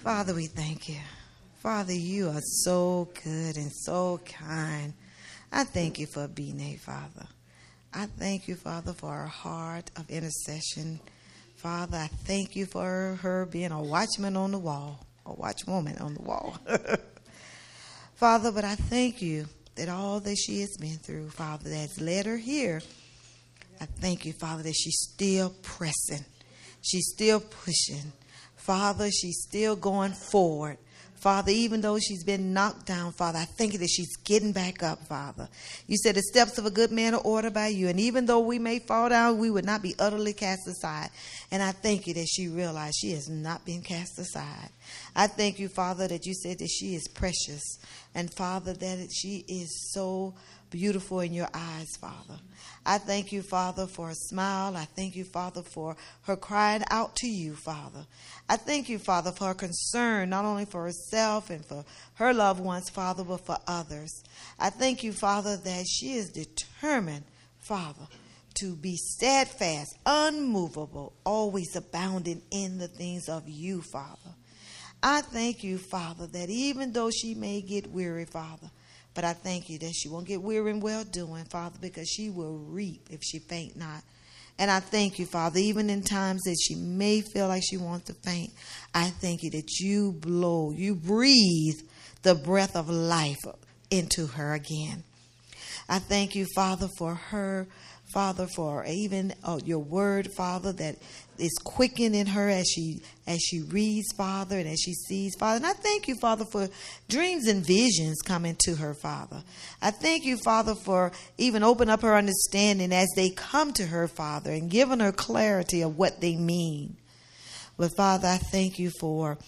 Father, we thank you. Father, you are so good and so kind. I thank you for Bene, Father. I thank you, Father, for her heart of intercession. Father, I thank you for her being a watchman on the wall, a watchwoman on the wall. Father, but I thank you that all that she has been through, Father, that's led her here. I thank you, Father, that she's still pressing. She's still pushing. Father, she's still going forward. Father, even though she's been knocked down, Father, I thank you that she's getting back up, Father. You said the steps of a good man are ordered by you. And even though we may fall down, we would not be utterly cast aside. And I thank you that she realized she has not been cast aside. I thank you, Father, that you said that she is precious. And, Father, that she is so beautiful in your eyes, Father. I thank you, Father, for her smile. I thank you, Father, for her crying out to you, Father. I thank you, Father, for her concern, not only for herself and for her loved ones, Father, but for others. I thank you, Father, that she is determined, Father, to be steadfast, unmovable, always abounding in the things of you, Father. I thank you, Father, that even though she may get weary, Father, but I thank you that she won't get weary in well-doing, Father, because she will reap if she faint not. And I thank you, Father, even in times that she may feel like she wants to faint, I thank you that you breathe the breath of life into her again. I thank you, Father, for her, Father, for even your word, Father, that is quickened in her as she reads, Father, and as she sees, Father. And I thank you, Father, for dreams and visions coming to her, Father. I thank you, Father, for even opening up her understanding as they come to her, Father, and giving her clarity of what they mean. But, Father, I thank you for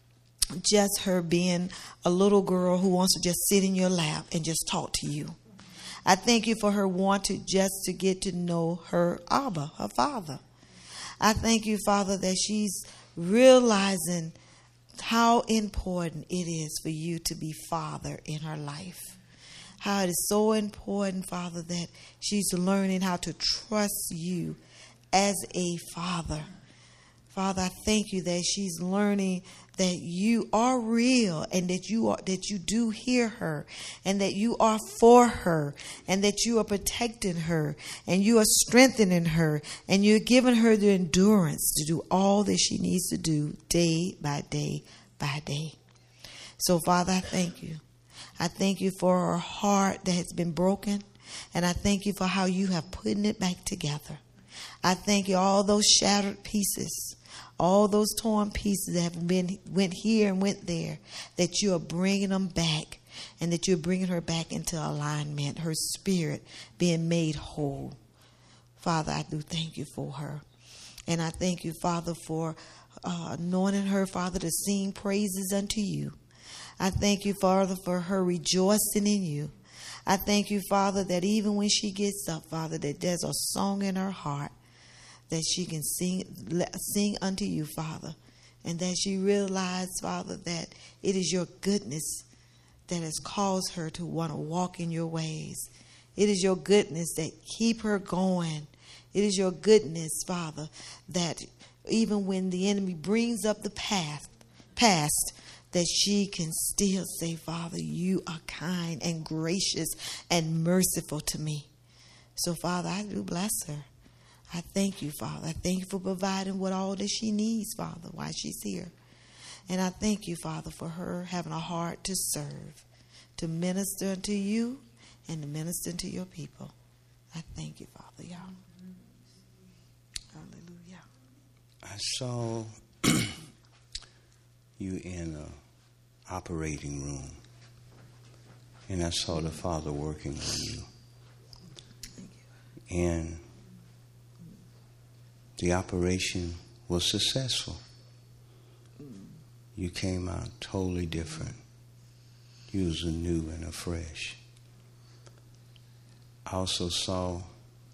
just her being a little girl who wants to just sit in your lap and just talk to you. I thank you for her wanting just to get to know her Abba, her Father. I thank you, Father, that she's realizing how important it is for you to be Father in her life. How it is so important, Father, that she's learning how to trust you as a Father. Father, I thank you that she's learning that you are real and that you do hear her and that you are for her and that you are protecting her and you are strengthening her and you're giving her the endurance to do all that she needs to do day by day by day. So, Father, I thank you. I thank you for her heart that has been broken, and I thank you for how you have put it back together. I thank you all those shattered pieces, all those torn pieces that have went here and went there, that you are bringing them back and that you're bringing her back into alignment, her spirit being made whole. Father, I do thank you for her. And I thank you, Father, for anointing her, Father, to sing praises unto you. I thank you, Father, for her rejoicing in you. I thank you, Father, that even when she gets up, Father, that there's a song in her heart that she can sing unto you, Father, and that she realizes, Father, that it is your goodness that has caused her to want to walk in your ways. It is your goodness that keep her going. It is your goodness, Father, that even when the enemy brings up the past, that she can still say, Father, you are kind and gracious and merciful to me. So, Father, I do bless her. I thank you, Father. I thank you for providing what all that she needs, Father, while she's here. And I thank you, Father, for her having a heart to serve, to minister unto you and to minister to your people. I thank you, Father, y'all. Hallelujah. I saw you in an operating room, and I saw the Father working on you. And the operation was successful. You came out totally different. You was anew and afresh. I also saw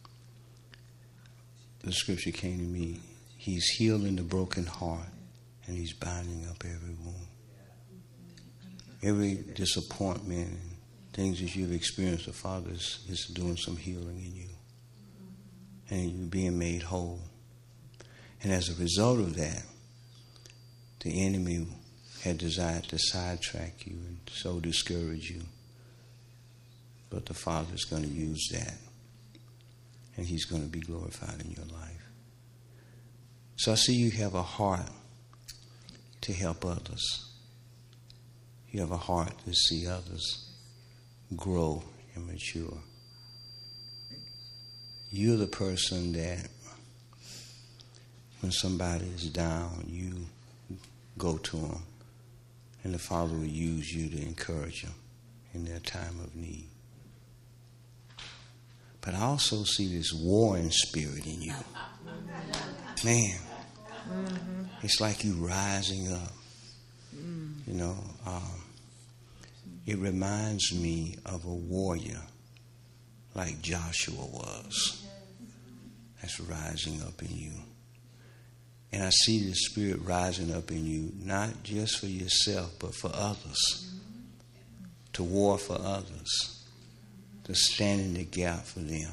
the scripture came to me. He's healing the broken heart and he's binding up every wound. Every disappointment and things that you've experienced, the Father is doing some healing in you. And you're being made whole. And as a result of that, the enemy had desired to sidetrack you and so discourage you. But the Father's going to use that, and He's going to be glorified in your life. So I see you have a heart to help others. You have a heart to see others grow and mature. You're the person that when somebody is down, you go to them, and the Father will use you to encourage them in their time of need. But I also see this warring spirit in you. Man, it's like you rising up. You know, it reminds me of a warrior like Joshua was. That's rising up in you. And I see the Spirit rising up in you, not just for yourself, but for others. To war for others. To stand in the gap for them.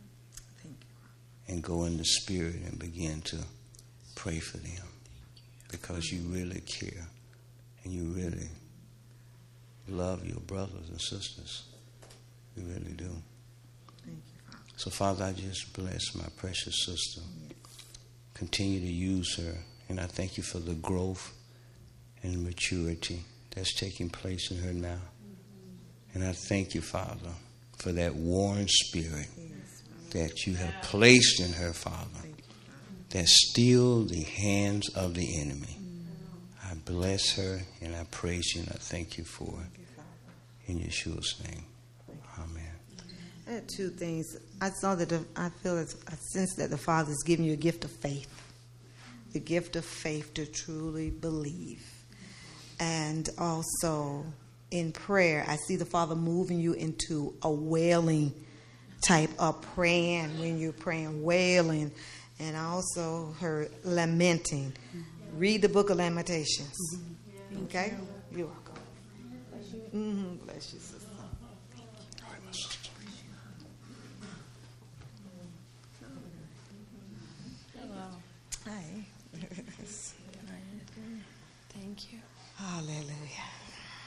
And go in the Spirit and begin to pray for them. Because you really care. And you really love your brothers and sisters. You really do. Thank you, Father. So, Father, I just bless my precious sister. Continue to use her. And I thank you for the growth and maturity that's taking place in her now. And I thank you, Father, for that warring spirit that you have placed in her, Father, that still the hands of the enemy. I bless her and I praise you and I thank you for it. In Yeshua's name. Amen. I had two things. I sense that the Father is giving you a gift of faith. The gift of faith to truly believe. And also in prayer, I see the Father moving you into a wailing type of praying when you're praying, wailing. And I also heard lamenting. Read the book of Lamentations. Okay? You're welcome. Bless you, sister. All right, my sister. Hello. Hi. Thank you. Hallelujah.